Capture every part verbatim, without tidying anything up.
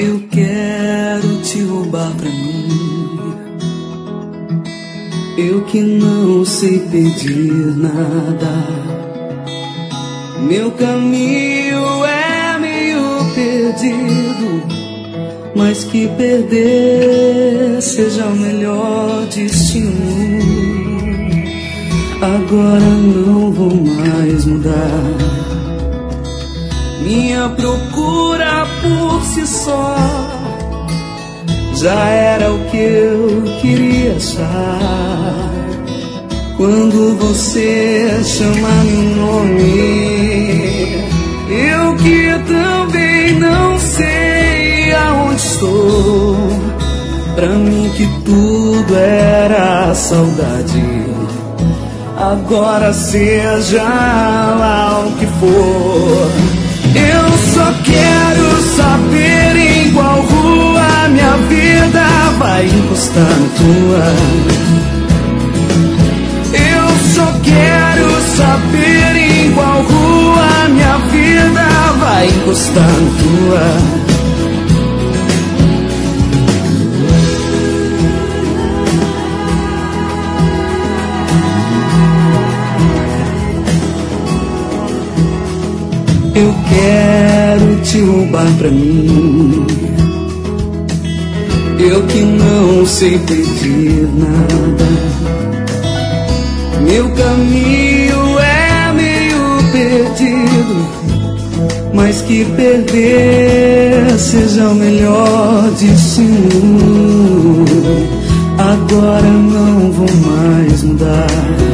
Eu quero te roubar pra mim, eu que não sei pedir nada. Meu caminho é meio perdido, mas que perder seja o melhor destino. Agora não vou mais mudar. Minha procura por si só já era o que eu queria achar. Quando você chama meu nome, eu que também não sei aonde estou. Pra mim que tudo era saudade, agora seja lá o que for. Eu só quero saber em qual rua minha vida vai encostar na tua. Eu só quero saber em qual rua minha vida vai encostar na tua. Eu quero te roubar pra mim, eu que não sei pedir nada. Meu caminho é meio perdido, mas que perder seja o melhor destino. Agora não vou mais mudar.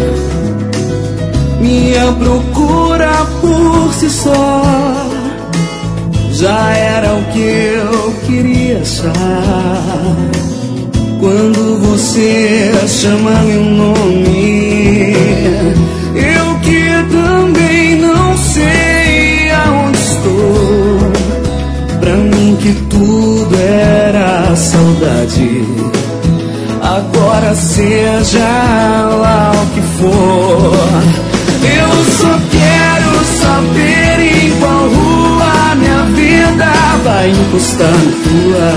Minha procura por si só já era o que eu queria achar. Quando você chama meu nome, eu que também não sei aonde estou. Pra mim que tudo era saudade, agora seja lá o que for. Eu só quero saber em qual rua minha vida vai encostar na tua.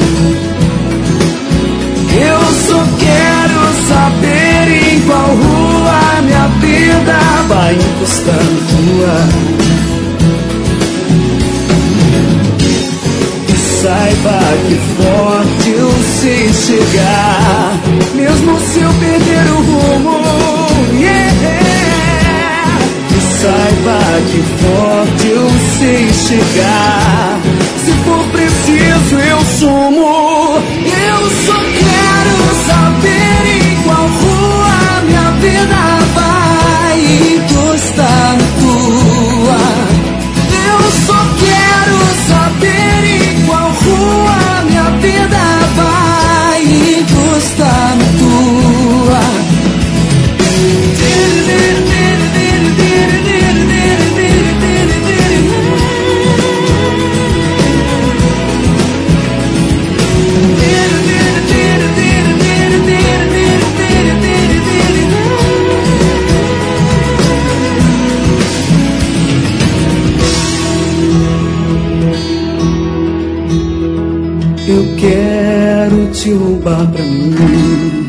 Eu só quero saber em qual rua minha vida vai encostar na tua. E saiba que forte eu sei chegar, mesmo se eu perder o rumo. Yeah! Saiba que forte eu sei chegar, se for preciso eu sumo. Eu só quero saber em qual rua minha vida vai encostar na tua. Eu só quero saber em qual rua minha vida vai encostar na tua. Eu quero te roubar pra mim,